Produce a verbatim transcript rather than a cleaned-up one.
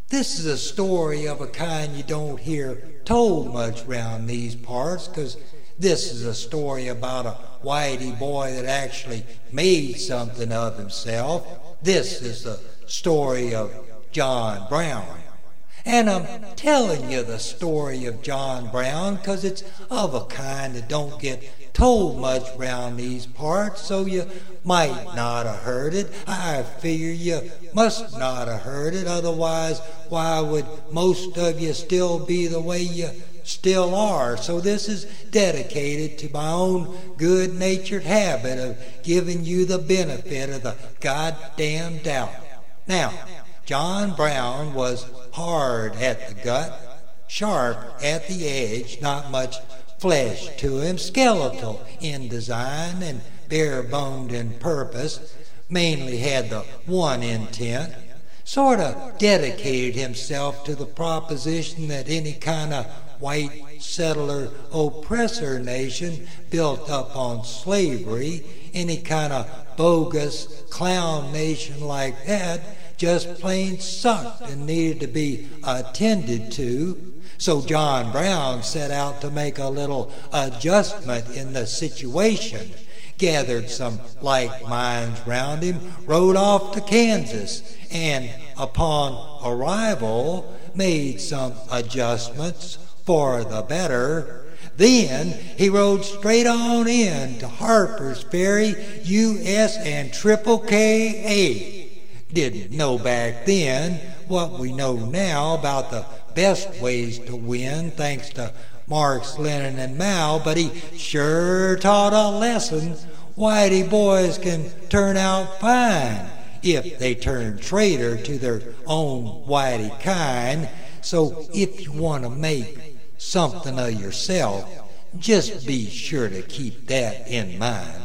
This is a story of a kind you don't hear told much round these parts, 'cause this is a story about a whitey boy that actually made something of himself. This is the story of John Brown. And I'm telling you the story of John Brown 'cause it's of a kind that don't get told much round these parts, so you might not have heard it. I figure you must not have heard it, otherwise why would most of you still be the way you still are? So this is dedicated to my own good-natured habit of giving you the benefit of the goddamn doubt. Now, John Brown was hard at the gut, sharp at the edge, not much flesh to him, skeletal in design and bare-boned in purpose, mainly had the one intent, sort of dedicated himself to the proposition that any kind of white settler oppressor nation built up on slavery, any kind of bogus clown nation like that, just plain sucked and needed to be attended to. So John Brown set out to make a little adjustment in the situation, gathered some like minds round him, rode off to Kansas, and upon arrival made some adjustments for the better. Then he rode straight on in to Harper's Ferry, U S and Triple K A. Didn't know back then what we know now about the best ways to win, thanks to Marx, Lenin, and Mao, but he sure taught a lesson. Whitey boys can turn out fine if they turn traitor to their own whitey kind. So if you want to make something of yourself, just be sure to keep that in mind.